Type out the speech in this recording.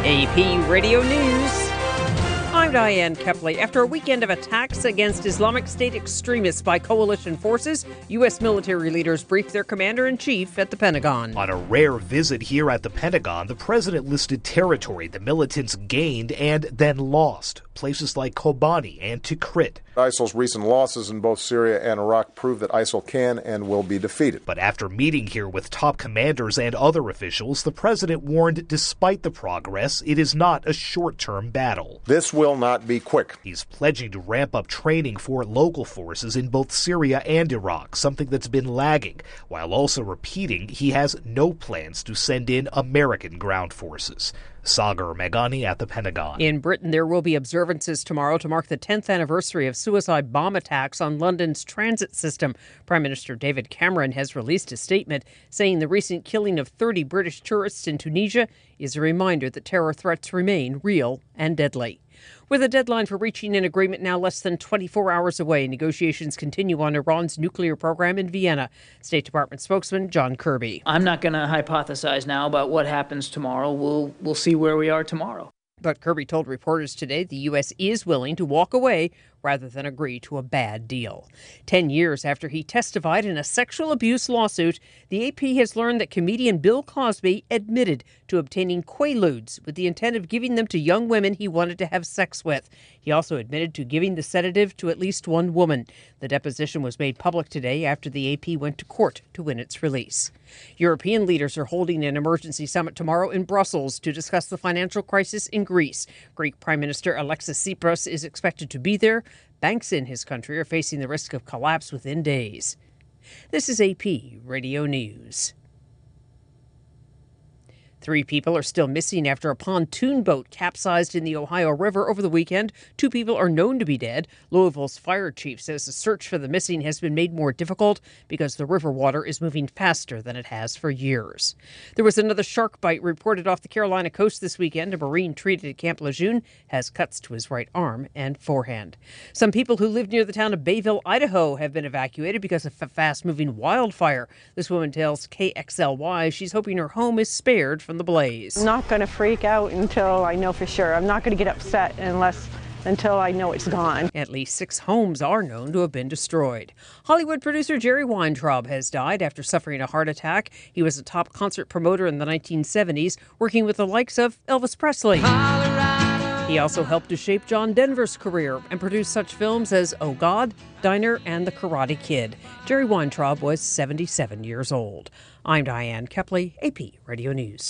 AP Radio News. I'm Diane Kepley. After a weekend of attacks against Islamic State extremists by coalition forces, U.S. military leaders briefed their commander-in-chief at the Pentagon. On a rare visit here at the Pentagon, the president listed territory the militants gained and then lost. Places like Kobani and Tikrit. ISIL's recent losses in both Syria and Iraq prove that ISIL can and will be defeated. But after meeting here with top commanders and other officials, the president warned despite the progress, it is not a short-term battle. This will not be quick. He's pledging to ramp up training for local forces in both Syria and Iraq, something that's been lagging, while also repeating he has no plans to send in American ground forces. Sagar Meghani at the Pentagon. In Britain, there will be observances tomorrow to mark the 10th anniversary of suicide bomb attacks on London's transit system. Prime Minister David Cameron has released a statement saying the recent killing of 30 British tourists in Tunisia is a reminder that terror threats remain real and deadly. With a deadline for reaching an agreement now less than 24 hours away, negotiations continue on Iran's nuclear program in Vienna. State Department spokesman John Kirby. I'm not going to hypothesize now about what happens tomorrow. We'll see where we are tomorrow. But Kirby told reporters today the U.S. is willing to walk away rather than agree to a bad deal. 10 years after he testified in a sexual abuse lawsuit, the AP has learned that comedian Bill Cosby admitted to obtaining Quaaludes with the intent of giving them to young women he wanted to have sex with. He also admitted to giving the sedative to at least one woman. The deposition was made public today after the AP went to court to win its release. European leaders are holding an emergency summit tomorrow in Brussels to discuss the financial crisis in Greece. Greek Prime Minister Alexis Tsipras is expected to be there. Banks in his country are facing the risk of collapse within days. This is AP Radio News. 3 people are still missing after a pontoon boat capsized in the Ohio River over the weekend. 2 people are known to be dead. Louisville's fire chief says the search for the missing has been made more difficult because the river water is moving faster than it has for years. There was another shark bite reported off the Carolina coast this weekend. A Marine treated at Camp Lejeune has cuts to his right arm and forehand. Some people who live near the town of Bayville, Idaho, have been evacuated because of a fast-moving wildfire. This woman tells KXLY she's hoping her home is spared from the blaze. I'm not going to freak out until I know for sure. I'm not going to get upset until I know it's gone. At least 6 homes are known to have been destroyed. Hollywood producer Jerry Weintraub has died after suffering a heart attack. He was a top concert promoter in the 1970s, working with the likes of Elvis Presley. He also helped to shape John Denver's career and produced such films as Oh God, Diner, and The Karate Kid. Jerry Weintraub was 77 years old. I'm Diane Kepley, AP Radio News.